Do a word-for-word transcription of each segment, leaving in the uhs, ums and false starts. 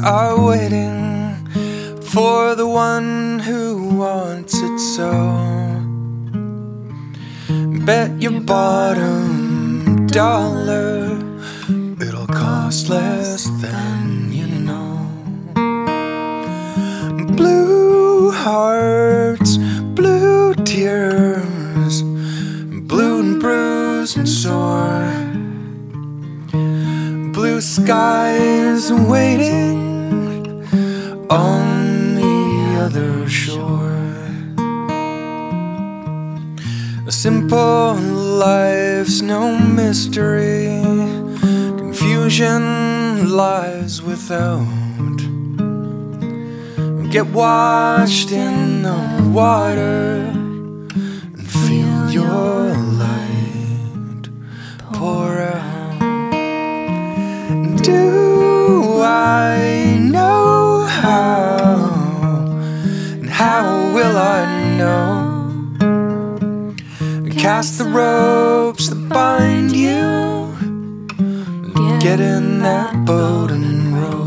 are waiting for the one who wants it so. Bet your bottom dollar it'll cost less than you know. Blue hearts, blue tears, blue and bruised and sore. Blue skies waiting on the other shore. A simple life's no mystery. Confusion lies without. Get washed in the water and feel your light pour out. Do I know how? And how will I know? Cast the ropes that bind you. Get in that boat and row.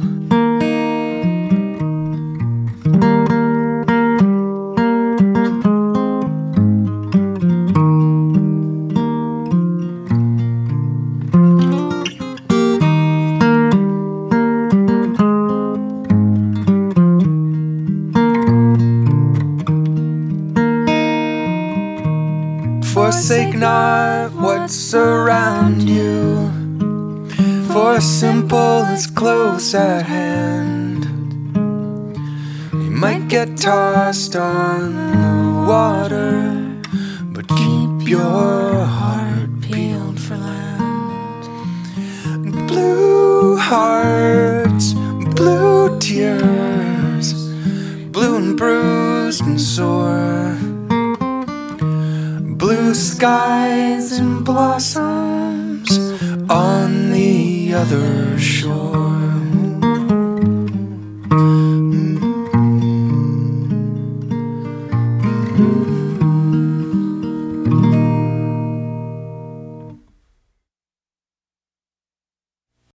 Forsake not what's around you, for simple is close at hand. You might get tossed on the water, but keep your heart peeled for land. Blue hearts, blue tears, blue and bruised and sore. Blue skies and blossoms on the other shore.